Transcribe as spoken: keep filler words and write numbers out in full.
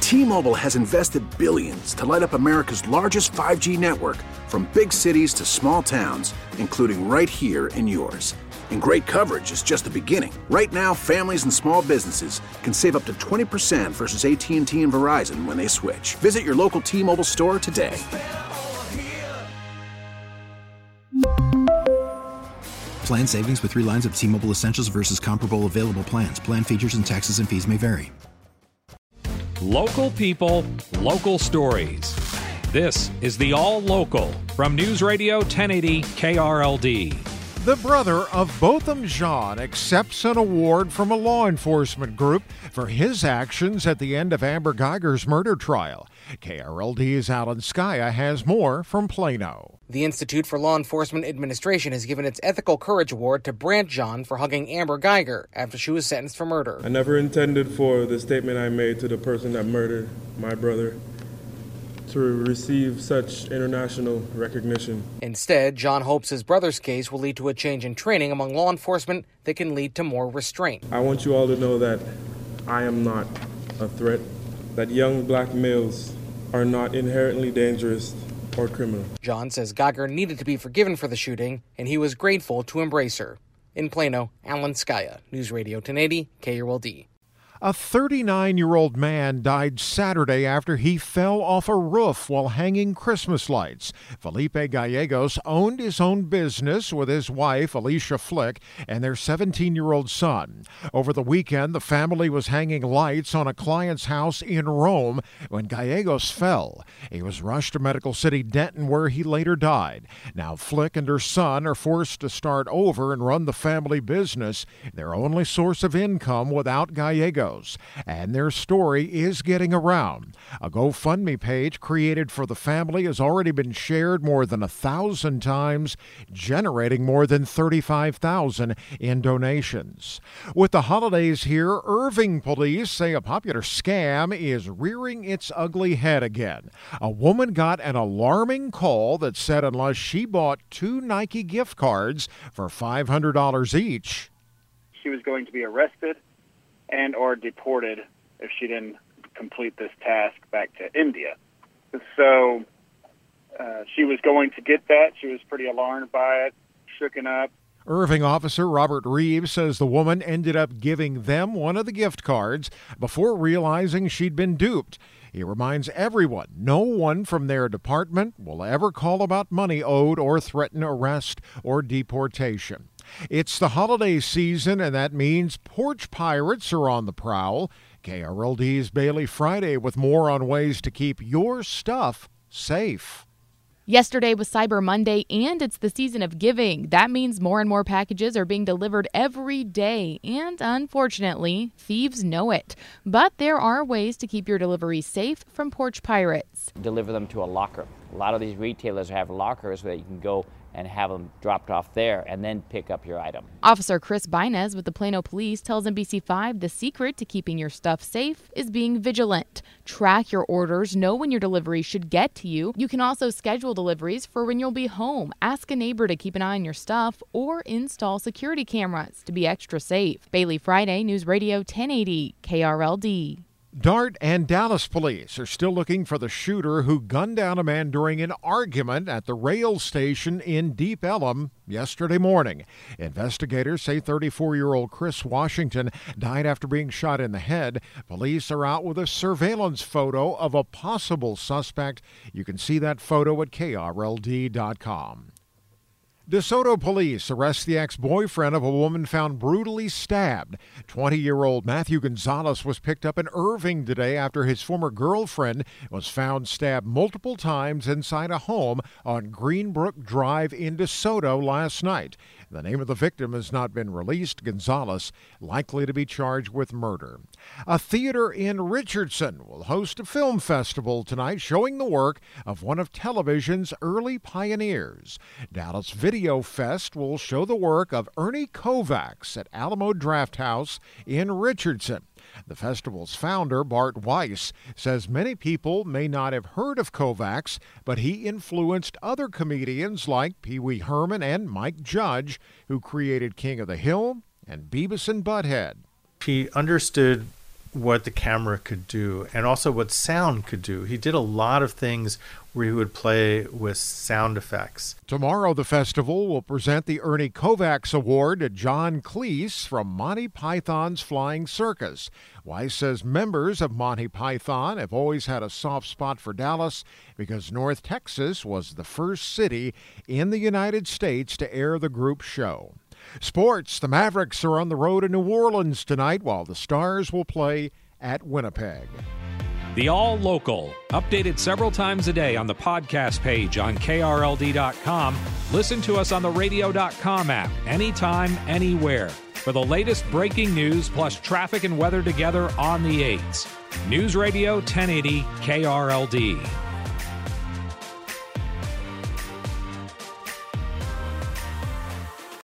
T-Mobile has invested billions to light up America's largest five G network, from big cities to small towns, including right here in yours. And great coverage is just the beginning. Right now, families and small businesses can save up to twenty percent versus A T and T and Verizon when they switch. Visit your local T-Mobile store today. Plan savings with three lines of T-Mobile Essentials versus comparable available plans. Plan features and taxes and fees may vary. Local people, local stories. This is the All Local from News Radio ten eighty K R L D. The brother of Botham Jean accepts an award from a law enforcement group for his actions at the end of Amber Guyger's murder trial. K R L D's Alan Skaya has more from Plano. The Institute for Law Enforcement Administration has given its Ethical Courage Award to Brant Jean for hugging Amber Guyger after she was sentenced for murder. I never intended for the statement I made to the person that murdered my brother to receive such international recognition. Instead, John hopes his brother's case will lead to a change in training among law enforcement that can lead to more restraint. I want you all to know that I am not a threat, that young black males are not inherently dangerous or criminal. John says Guyger needed to be forgiven for the shooting, and he was grateful to embrace her. In Plano, Alan Skaya, News Radio ten eighty K R L D. A thirty-nine-year-old man died Saturday after he fell off a roof while hanging Christmas lights. Felipe Gallegos owned his own business with his wife, Alicia Flick, and their seventeen-year-old son. Over the weekend, the family was hanging lights on a client's house in Rome when Gallegos fell. He was rushed to Medical City Denton, where he later died. Now Flick and her son are forced to start over and run the family business, their only source of income without Gallegos. And their story is getting around. A GoFundMe page created for the family has already been shared more than a thousand times, generating more than thirty-five thousand in donations. With the holidays here, Irving police say a popular scam is rearing its ugly head again. A woman got an alarming call that said unless she bought two Nike gift cards for five hundred dollars each, she was going to be arrested and or deported if she didn't complete this task back to India. So uh, she was going to get that. She was pretty alarmed by it, shooken up. Irving officer Robert Reeves says the woman ended up giving them one of the gift cards before realizing she'd been duped. He reminds everyone no one from their department will ever call about money owed or threaten arrest or deportation. It's the holiday season, and that means porch pirates are on the prowl. K R L D's Bailey Friday with more on ways to keep your stuff safe. Yesterday was Cyber Monday, and it's the season of giving. That means more and more packages are being delivered every day, and unfortunately, thieves know it. But there are ways to keep your deliveries safe from porch pirates. Deliver them to a locker. A lot of these retailers have lockers where you can go and have them dropped off there and then pick up your item. Officer Chris Binez with the Plano Police tells N B C five the secret to keeping your stuff safe is being vigilant. Track your orders, know when your delivery should get to you. You can also schedule deliveries for when you'll be home. Ask a neighbor to keep an eye on your stuff or install security cameras to be extra safe. Bailey Friday, News Radio ten eighty K R L D. Dart and Dallas police are still looking for the shooter who gunned down a man during an argument at the rail station in Deep Ellum yesterday morning. Investigators say thirty-four-year-old Chris Washington died after being shot in the head. Police are out with a surveillance photo of a possible suspect. You can see that photo at K R L D dot com. DeSoto police arrest the ex-boyfriend of a woman found brutally stabbed. twenty-year-old Matthew Gonzalez was picked up in Irving today after his former girlfriend was found stabbed multiple times inside a home on Greenbrook Drive in DeSoto last night. The name of the victim has not been released. Gonzalez likely to be charged with murder. A theater in Richardson will host a film festival tonight showing the work of one of television's early pioneers. Dallas Video Fest will show the work of Ernie Kovacs at Alamo Drafthouse in Richardson. The festival's founder, Bart Weiss, says many people may not have heard of Kovacs, but he influenced other comedians like Pee Wee Herman and Mike Judge, who created King of the Hill and Beavis and Butthead. He understood what the camera could do and also what sound could do. He did a lot of things where he would play with sound effects. Tomorrow, the festival will present the Ernie Kovacs Award to John Cleese from Monty Python's Flying Circus. Weiss says members of Monty Python have always had a soft spot for Dallas because North Texas was the first city in the United States to air the group show. Sports, the Mavericks are on the road in New Orleans tonight while the Stars will play at Winnipeg. The All Local, updated several times a day on the podcast page on K R L D dot com. Listen to us on the radio dot com app, anytime, anywhere, for the latest breaking news plus traffic and weather together on the eights. News Radio ten eighty K R L D.